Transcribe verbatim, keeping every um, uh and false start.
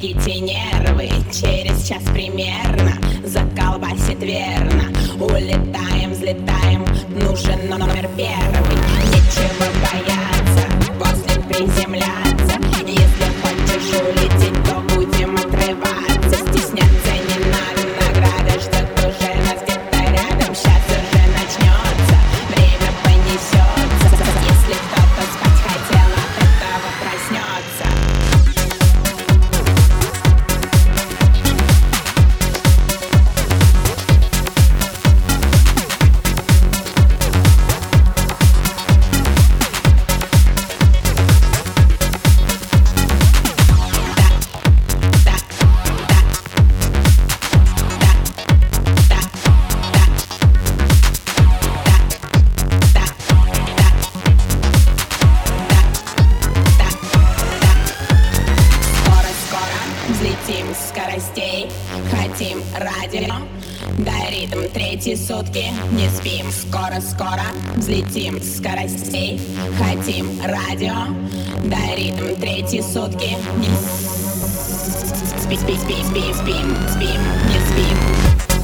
берегите нервы. Через час примерно заколбасит верно. Улетаем, взлетаем, нужен номер первый. Нечего бояться, после приземляться. Если хочешь улететь, то будем отрываться. Стесняться не надо, награда ждет уже нас где-то рядом. Сейчас уже начнется, время понесется. Если кто-то спать хотел, от этого проснется. Взлетим с скоростей, хотим радио. Дай ритм, третьи сутки, не спим. Скоро-скоро взлетим с скоростей, хотим радио. Дай ритм, третьи сутки, не спим, спим, спим, спим, спим, спим, не спим.